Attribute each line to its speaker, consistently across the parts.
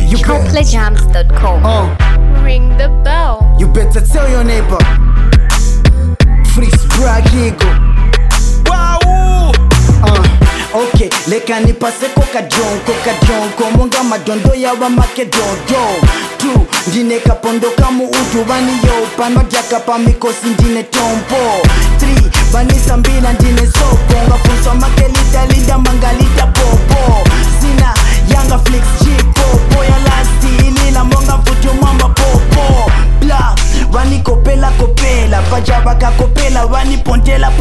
Speaker 1: CoPlayJams.com.
Speaker 2: Ring the bell.
Speaker 3: You better tell your neighbor. Freaks brag ego. Wow. Okay, leka nipase koka jonko monga madondo ya wa makedodo tu ndine kapondo kamu utu bani yo panwa jaka pa mikosi ndine tompo 3 bani sambila ndine soko ngafunso makelita linda mangalita popo sina yanga flex chipo ya lasti ilila monga futu mwamba popo bla bani kopela pajaba kakopela bani pontela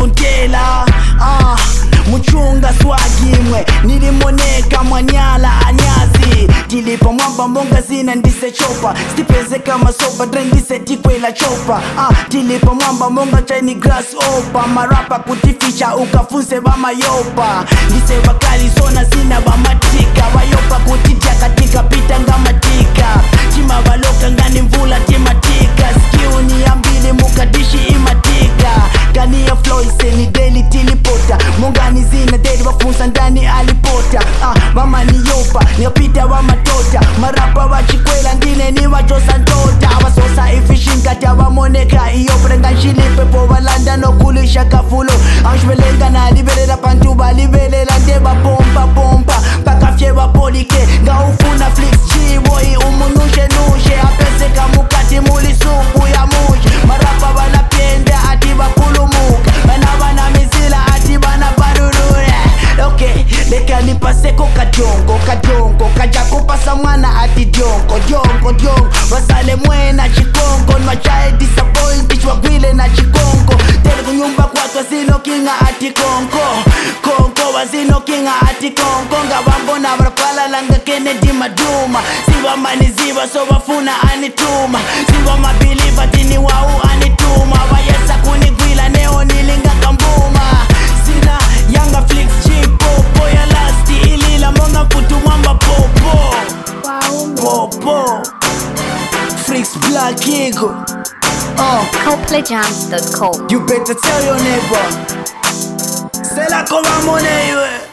Speaker 3: muchunga swagimwe nilimoneka mwanyala anyazi tilipa mwamba mbonga zina ndise chopa stipeze kama sopa drengise tikwela chopa tilipa mwamba mbonga chaini grass opa marapa kutifisha ukafunse bamayopa ndise wakali sona zina bamatika wayopa kutitya katika pita ngamatika chima baloka ngani mvula timatika skiuni ya mbili mukadishi imatika gani ya flow iseni daily tilipota mongani zina daily wafunsa ndani alipota mama ni yopa niopita wa matota marapa wachikwela ndine ni wajosa ndota wasosa ifishingati awamoneka iyobrenga nshilipe po walanda nokulisha kafulo anshwelenga na liberela pantuba liberela ndeba pompa pakafye wapolike ngaufuna flix chiboy umunushe apeseka mukati muli supu ya mushe marapa wanapenda ati wapulumuka bana mizila ati bana barurure okay leka nipase koka jongo kaja kupasa mwana ati jongo wasale mwena chikongo nwachae disappoint ichwa gwile na chikongo tele kunyumba kwatwa zino kinga ati kongo wazino kinga ati kongo ngawambona barapala langa Kennedy maduma siwa maniziwa so wafuna anituma siwa mabiliva tini wau anituma wayesa kunigwila neo nilinga kambuma sina yanga flix chipo ya lasti ilila monga mfutu mwamba popo Freaks black ego.
Speaker 1: CoPlayJams.com.
Speaker 3: You better tell your neighbor. Say la koma mone iwe.